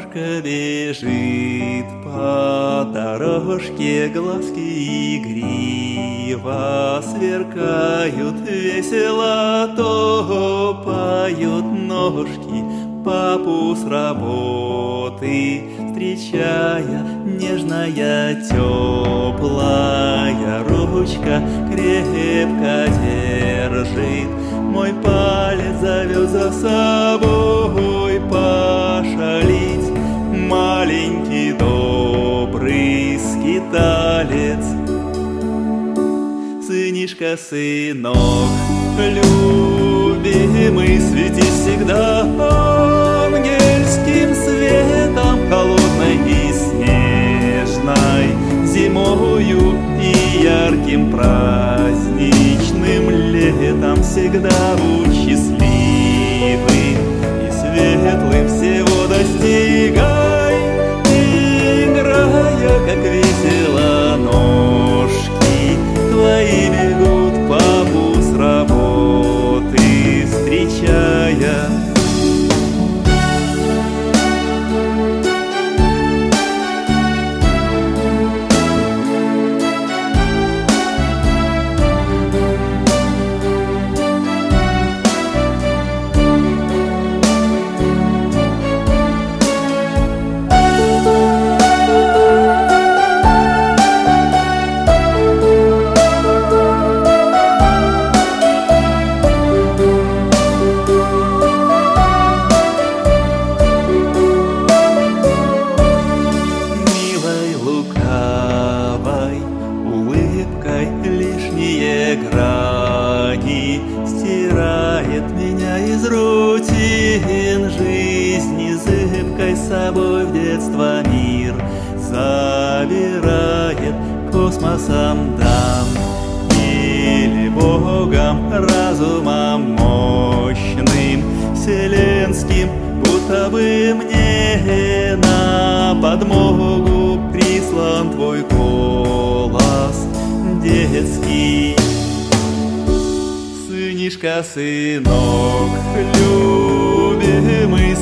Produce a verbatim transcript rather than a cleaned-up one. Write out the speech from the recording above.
Кошка бежит по дорожке, глазки игриво сверкают, весело топают ножки, папу с работы встречая. Нежная теплая ручка крепко держит, мой палец зовет за собой пошалить. Маленький добрый скиталец, сынишка, сынок любимый, свети всегда ангельским светом, холодной и снежной зимою и ярким праздничным летом. Всегда будь счастливым и светлым, всего достигай, играя, как весело ножки твои бегут, папу с работы встречая. Лишние грани стирает меня из рутин жизни, зыбкой с собой в детство мир забирает, космосом дан или Богом, разумом мощным, вселенским, будто бы мне на подмогу прислан твой голос детский. Сынишка, сынок любимый,